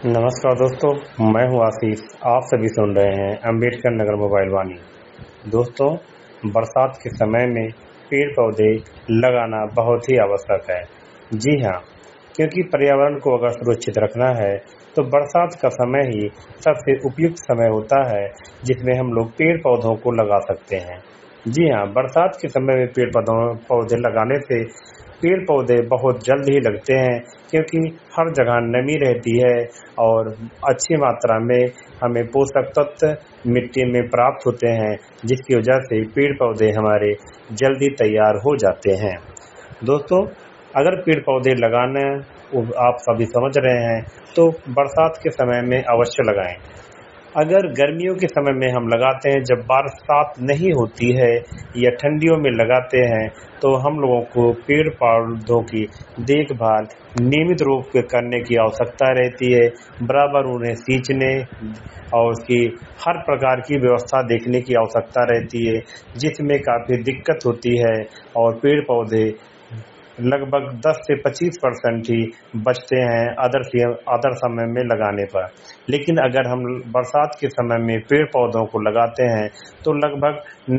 नमस्कार दोस्तों, मैं हूं आशीष। आप सभी सुन रहे हैं अंबेडकर नगर मोबाइल वाणी। दोस्तों, बरसात के समय में पेड़ पौधे लगाना बहुत ही आवश्यक है। जी हाँ, क्योंकि पर्यावरण को अगर सुरक्षित रखना है तो बरसात का समय ही सबसे उपयुक्त समय होता है जिसमें हम लोग पेड़ पौधों को लगा सकते हैं। जी हाँ, बरसात के समय में पेड़ पौधे लगाने से पेड़ पौधे बहुत जल्द ही लगते हैं, क्योंकि हर जगह नमी रहती है और अच्छी मात्रा में हमें पोषक तत्व मिट्टी में प्राप्त होते हैं, जिसकी वजह से पेड़ पौधे हमारे जल्दी तैयार हो जाते हैं। दोस्तों, अगर पेड़ पौधे लगाना आप सभी समझ रहे हैं तो बरसात के समय में अवश्य लगाएं। अगर गर्मियों के समय में हम लगाते हैं, जब बरसात नहीं होती है या ठंडियों में लगाते हैं, तो हम लोगों को पेड़ पौधों की देखभाल नियमित रूप से करने की आवश्यकता रहती है। बराबर उन्हें सींचने और उसकी हर प्रकार की व्यवस्था देखने की आवश्यकता रहती है, जिसमें काफ़ी दिक्कत होती है और पेड़ पौधे लगभग 10 से 25% ही बचते हैं अदर समय में लगाने पर। लेकिन अगर हम बरसात के समय में पेड़ पौधों को लगाते हैं तो लगभग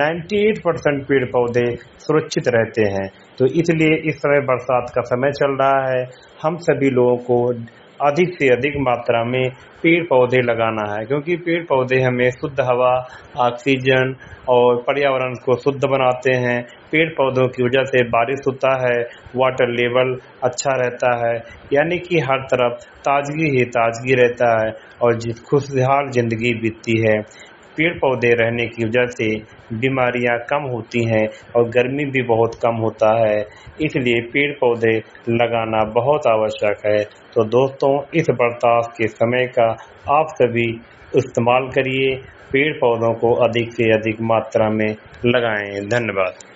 98% पेड़ पौधे सुरक्षित रहते हैं। तो इसलिए इस समय बरसात का समय चल रहा है, हम सभी लोगों को अधिक से अधिक मात्रा में पेड़ पौधे लगाना है, क्योंकि पेड़ पौधे हमें शुद्ध हवा, ऑक्सीजन और पर्यावरण को शुद्ध बनाते हैं। पेड़ पौधों की वजह से बारिश होता है, वाटर लेवल अच्छा रहता है, यानी कि हर तरफ ताजगी ही ताजगी रहता है और खुशहाल जिंदगी बीतती है। पेड़ पौधे रहने की वजह से बीमारियां कम होती हैं और गर्मी भी बहुत कम होता है, इसलिए पेड़ पौधे लगाना बहुत आवश्यक है। तो दोस्तों, इस बरसात के समय का आप सभी इस्तेमाल करिए, पेड़ पौधों को अधिक से अधिक मात्रा में लगाएं। धन्यवाद।